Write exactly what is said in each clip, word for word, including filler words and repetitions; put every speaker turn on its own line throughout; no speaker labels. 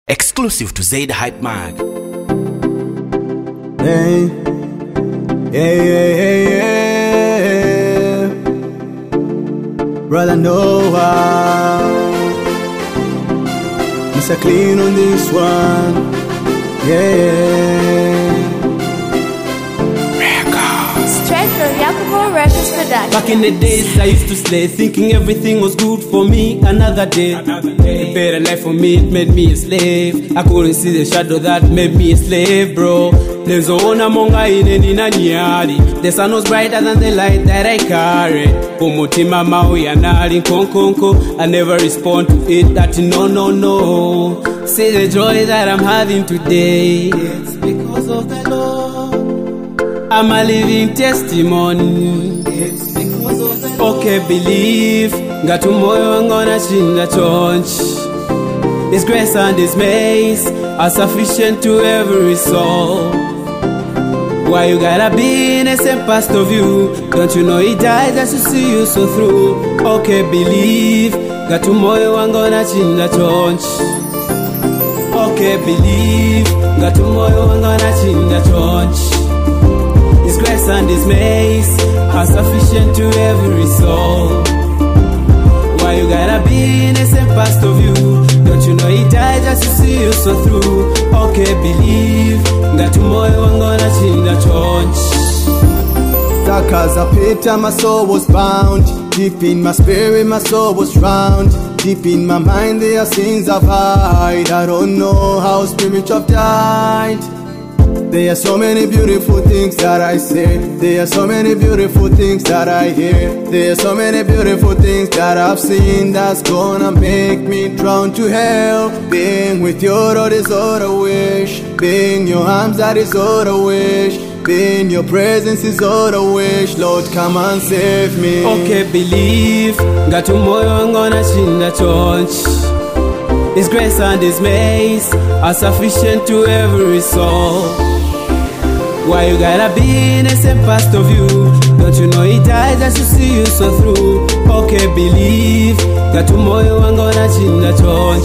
Exclusive to Zaid Hype Mag.
Hey, yeah, yeah, yeah, yeah. Brother Noah, Mister Clean on this one, yeah.
Straight from Yakumo Records Production.
Back in the days I used to slay, thinking everything was good for me. Another day, Another day. A better life for me, it made me a slave. I couldn't see the shadow that made me a slave, bro. There's a one among I in any nanyari. The sun was brighter than the light that I carried. Umutima maui anali konkonko. I never respond to it, that no, no, no. See the joy that I'm having today, it's because of the Lord. I'm a living testimony. It's because of the Lord. Okay, believe. Got tomorrow I'm gonna change the church. His grace and His mercy are sufficient to every soul. Why you gotta be in the same past of you? Don't you know He died just to see you so through? Okay, believe. Got tomorrow I'm gonna change the church. Okay, believe. Got tomorrow I'm gonna change the church. His grace and His mercy are sufficient to every soul. Why you gotta be in the same past of you? Don't you know He died just to see you so through? Okay, believe. That tomorrow I'm gonna change the church.
Takazapita, my soul was bound. Deep in my spirit, my soul was drowned. Deep in my mind, there are sins I've hide. I don't know how spirits have died. There are so many beautiful things that I say. There are so many beautiful things that I hear. There are so many beautiful things that I've seen that's gonna make me drown to hell. Being with you, Lord, is all I wish. Being in your arms, that is all I wish. Being in your presence is all I wish. Lord, come and save me.
Okay, believe. Got tomorrow I'm gonna change the church. His grace and His mercy are sufficient to every soul. Why you gotta be in the same past of you? Don't you know He died just to see you so through? Okay, believe. That tomorrow I'm gonna change the church.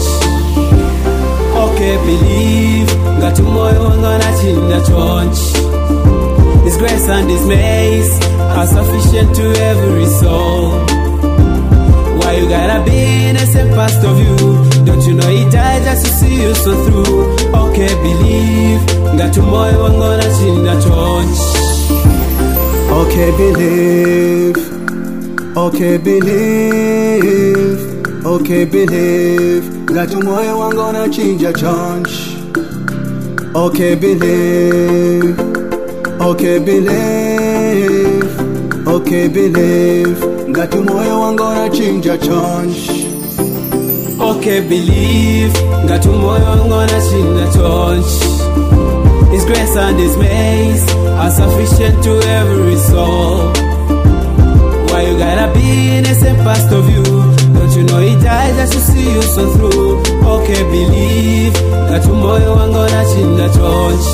Okay, believe. That tomorrow I'm gonna change the church. His grace and His mercy are sufficient to every soul. Why you gotta be in the same past of you? Don't you know He died just to see you so through? Okay, believe. That tomorrow I'm gonna change the church.
Okay, believe. Okay, believe. Okay, believe. That tomorrow I'm gonna change the church. Okay, believe. Okay, believe. Okay, believe. That tomorrow I'm gonna change the church.
Okay, believe. That tomorrow I'm gonna change the church. His grace and His mercy are sufficient to every soul. Why you gotta be in the same past of you? Don't you know He died just to see you so through? Okay, believe. That tomorrow I'm gonna change the church.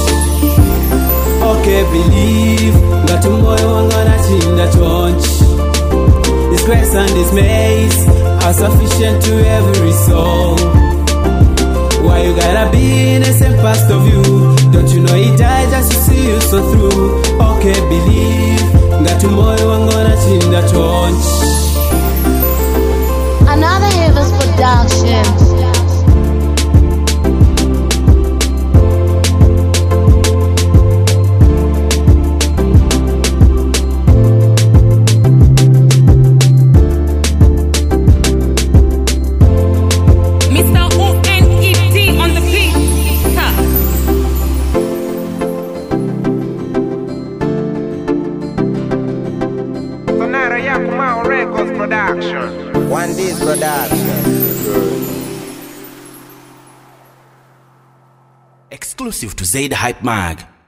Okay, believe. That tomorrow I'm gonna change the church. His grace and His mercy are sufficient to every soul. Why you gotta be in the same past of you? Don't you know He died just to see you so through? Okay, believe. That tomorrow I'm gonna change the church.
Another Heavens Production.
Production. One D's Production.
Exclusive to Zaid Hype Mag.